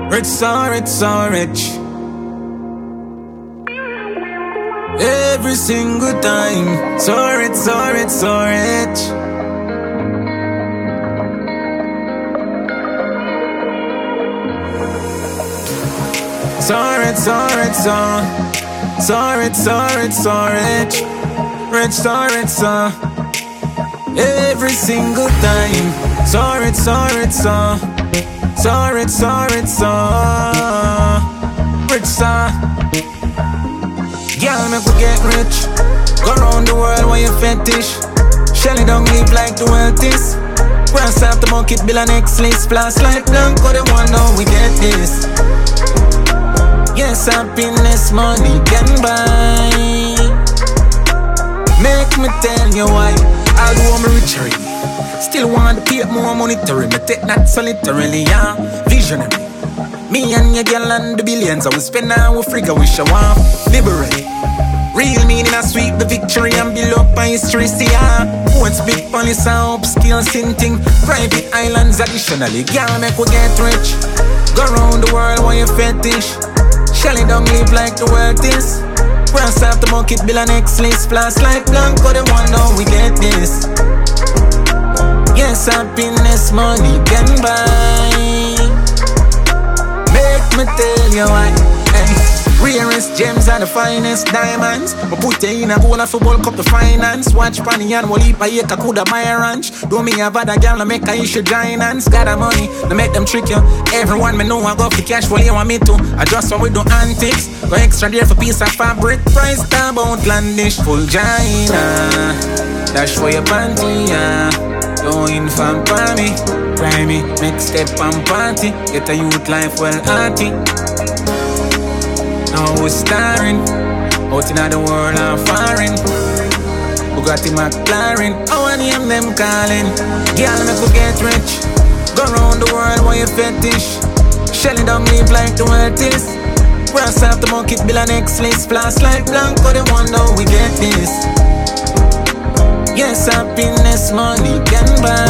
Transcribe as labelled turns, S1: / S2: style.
S1: Rich, so rich, so rich. Every single time. So rich, so rich, so rich. So rich, so rich, so rich, so rich, so rich. Rich, so rich, so. Every single time. So rich, so rich, so. So rich, so rich, so. Rich, so. Girl, make we get rich. Go round the world while you fetish. Shelly don't live like the world is. Brass off the market, bill an X-list. Plus like Blanco, the one now we get this. Yes, happiness money can buy. Make me tell you why. Although I'm rich already, still want to pay more monetary. Me take that solitarily, yeah. Visionary. Me and your girl and the billions I will spend now with figure wish I want. Liberate. Real meaning I sweep the victory and build up my history, see ya. What's big police and upskills hinting. Private islands additionally. Girl, make we get rich. Go round the world while you fetish. Shelly don't live like the world is. Brass off the market, bill an X-list. Plus like Blanco, the one now we get this. Yes, happiness money can buy. Make me tell you why. Hey. Rarest gems are the finest diamonds. I put you in a goal of football cup the finance. Watch Panny and Wally Payeka coulda my ranch. Do me have other girl, make a issue giants. Got the money, to make them trick you. Everyone me know I go for cash, well you want me to. I just want we do antics. Go extra dear for piece of fabric. Price tab outlandish, full China. Dash for your panty, yeah. Going from Pammy, grimy, next step and party. Get a youth life well hearty. Now we're starring out in the world and foreign. Bugatti McLaren, I want name them calling. Girl, make we get rich. Go round the world while you fetish. Shelly don't live like the world is. Brass off the market, bill an X-list. Plus like Blanco, the one now we get this. Yes, happiness money can buy.